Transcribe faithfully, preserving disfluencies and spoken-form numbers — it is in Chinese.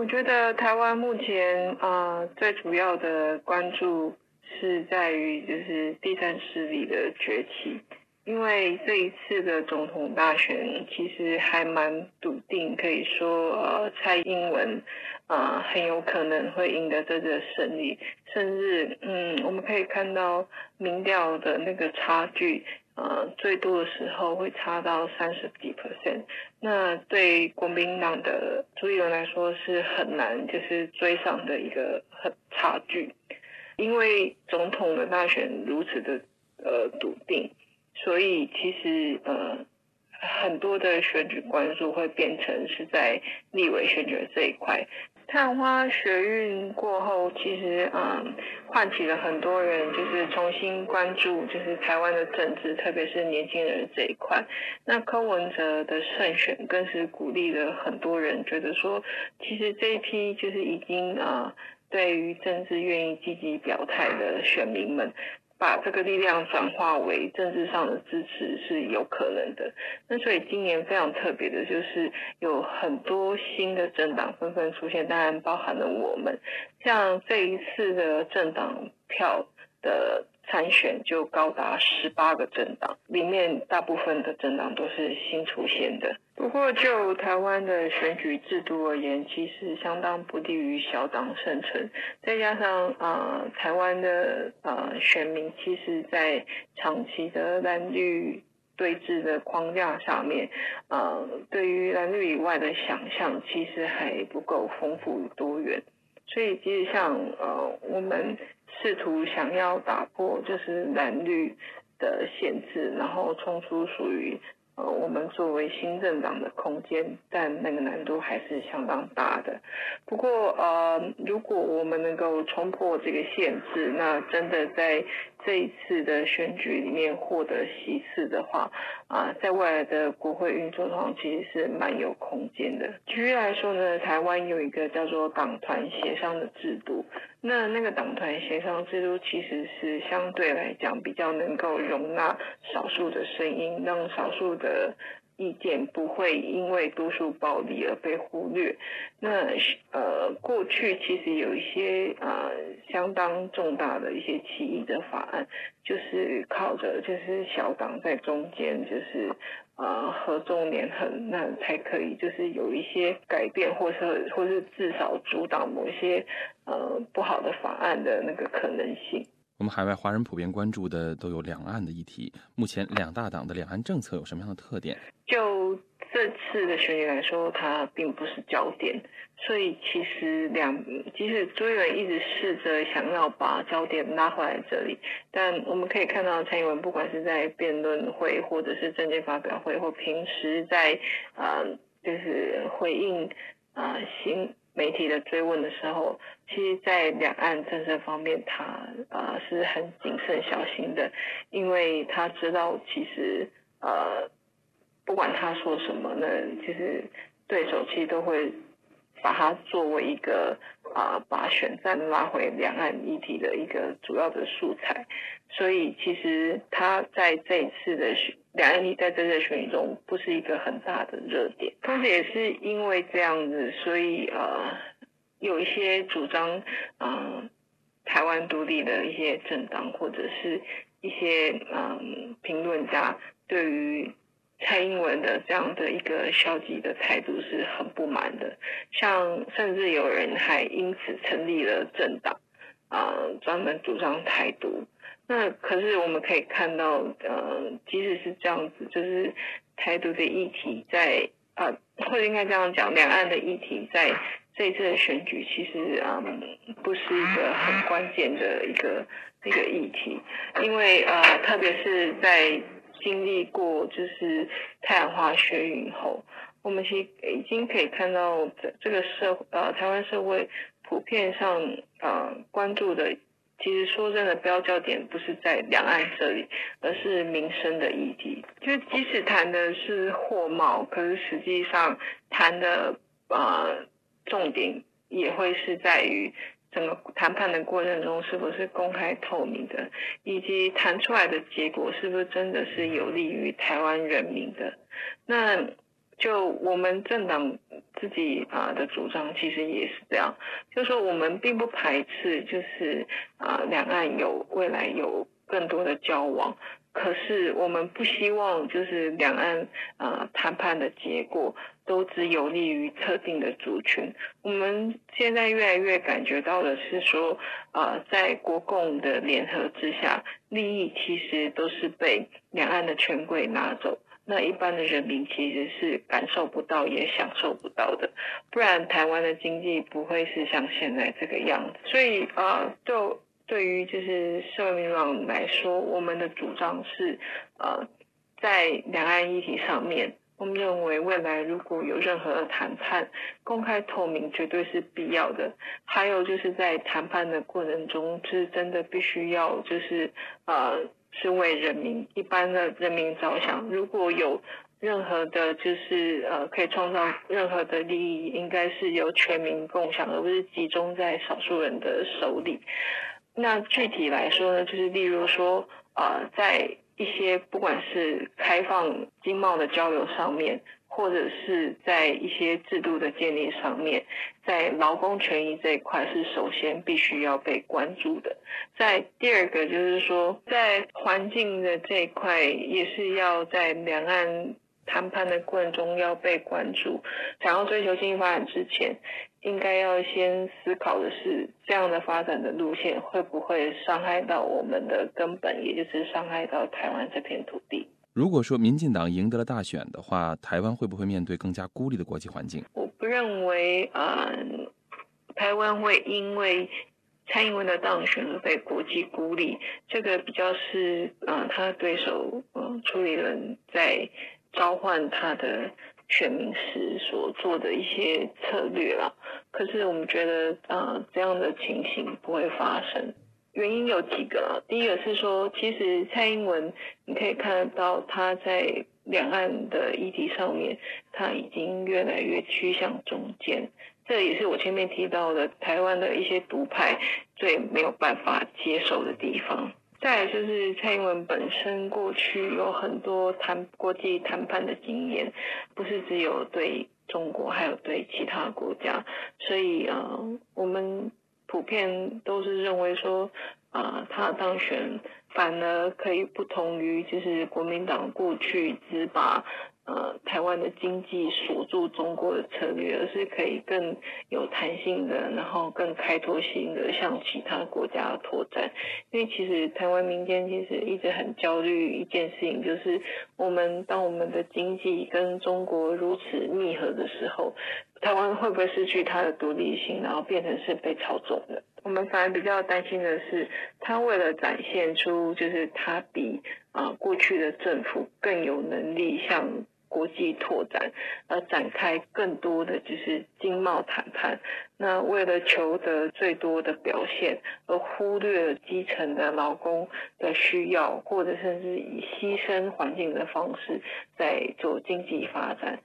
我觉得台湾目前啊、呃、最主要的关注是在于就是第三势力的崛起，因为这一次的总统大选其实还蛮笃定，可以说呃蔡英文啊、呃、很有可能会赢得这个胜利，甚至嗯我们可以看到民调的那个差距。呃，最多的时候会差到三十几 percent， 那对国民党的朱立伦来说是很难就是追上的一个很差距，因为总统的大选如此的呃笃定，所以其实呃很多的选举关注会变成是在立委选举这一块。太阳花学运过后，其实嗯，唤起了很多人就是重新关注就是台湾的政治，特别是年轻人这一块。那柯文哲的胜选更是鼓励了很多人，觉得说其实这一批就是已经啊、呃、对于政治愿意积极表态的选民们，把这个力量转化为政治上的支持是有可能的。那所以今年非常特别的就是有很多新的政党纷纷出现，当然包含了我们。像这一次的政党票的参选就高达十八个政党，里面大部分的政党都是新出现的。不过就台湾的选举制度而言，其实相当不利于小党生存，再加上呃台湾的呃选民其实在长期的蓝绿对峙的框架下面，呃对于蓝绿以外的想象其实还不够丰富与多元，所以其实像呃我们试图想要打破就是蓝绿的限制，然后冲出属于呃，我们作为新政党的空间，但那个难度还是相当大的。不过，呃，如果我们能够冲破这个限制，那真的在这一次的选举里面获得席次的话，啊、呃，在未来的国会运作上其实是蛮有空间的。举例来说呢，台湾有一个叫做党团协商的制度，那那个党团协商制度其实是相对来讲比较能够容纳少数的声音，让少数的意见不会因为多数暴力而被忽略。那呃，过去其实有一些呃相当重大的一些歧义的法案，就是靠着就是小党在中间就是呃合纵连横，那才可以就是有一些改变，或是或是至少阻挡某些呃不好的法案的那个可能性。 我们海外华人普遍关注的都有两岸的议题，目前两大党的两岸政策有什么样的特点？ 就这次的选举来说，它并不是焦点，所以其实两即使朱立伦一直试着想要把焦点拉回来这里，但我们可以看到蔡英文不管是在辩论会或者是政见发表会，或平时在呃就是回应啊、呃、新媒体的追问的时候，其实在两岸政策方面他呃是很谨慎小心的，因为他知道其实呃不管他说什么呢，其实对手其实都会把它作为一个啊、呃、把选战拉回两岸议题的一个主要的素材，所以其实他在这一次的选两岸议题在这次选举中不是一个很大的热点，同时也是因为这样子，所以呃有一些主张呃台湾独立的一些政党或者是一些嗯评论家对于蔡英文的这样的一个消极的态度是很不满的，像甚至有人还因此成立了政党啊、呃，专门主张台独。那可是我们可以看到呃即使是这样子，就是台独的议题在呃或者应该这样讲，两岸的议题在这一次的选举其实嗯不是一个很关键的一个一个议题，因为呃特别是在经历过就是太阳花学运后，我们其实已经可以看到这个社呃台湾社会普遍上呃关注的，其实说真的标焦点不是在两岸这里，而是民生的议题。就即使谈的是货贸，可是实际上谈的呃重点也会是在于整个谈判的过程中是不是公开透明的，以及谈出来的结果是不是真的是有利于台湾人民的。那就我们政党自己啊的主张其实也是这样，就是说我们并不排斥就是啊两岸有未来有更多的交往，可是我们不希望就是两岸啊谈判的结果都只有利于特定的族群。我们现在越来越感觉到的是说啊在国共的联合之下，利益其实都是被两岸的权贵拿走，那一般的人民其实是感受不到也享受不到的，不然台湾的经济不会是像现在这个样子。所以呃，就对于就是社会民主党来说，我们的主张是呃，在两岸议题上面，我们认为未来如果有任何的谈判，公开透明绝对是必要的。还有就是在谈判的过程中，是真的必须要就是呃是为人民一般的人民着想。如果有任何的就是呃可以创造任何的利益，应该是由全民共享，而不是集中在少数人的手里。那具体来说呢，就是例如说呃在一些不管是开放经贸的交流上面，或者是在一些制度的建立上面，在劳工权益这一块是首先必须要被关注的。在第二个就是说，在环境的这一块也是要在两岸谈判的过程中要被关注。想要追求经济发展之前，应该要先思考的是，这样的发展的路线会不会伤害到我们的根本，也就是伤害到台湾这片土地。 如果说民进党赢得了大选的话，台湾会不会面对更加孤立的国际环境？ 我不认为呃，台湾会因为蔡英文的当选而被国际孤立，这个比较是呃他的对手呃处理人在召唤他的选民时所做的一些策略啦。可是我们觉得呃这样的情形不会发生。原因有几个啦，第一个是说，其实蔡英文你可以看得到他在两岸的议题上面，他已经越来越趋向中间，这也是我前面提到的台湾的一些独派最没有办法接受的地方。再来就是蔡英文本身过去有很多谈国际谈判的经验，不是只有对中国，还有对其他国家，所以呃，我们普遍都是认为说啊、呃，他当选反而可以不同于就是国民党过去只把呃台湾的经济锁住中国的策略，而是可以更有弹性的，然后更开拓性的向其他国家拓展。因为其实台湾民间其实一直很焦虑一件事情，就是我们当我们的经济跟中国如此密合的时候，台湾会不会失去它的独立性，然后变成是被操纵的？我们反而比较担心的是，他为了展现出就是他比啊、呃、过去的政府更有能力向国际拓展，而展开更多的就是经贸谈判。那为了求得最多的表现，而忽略了基层的劳工的需要，或者甚至以牺牲环境的方式在做经济发展。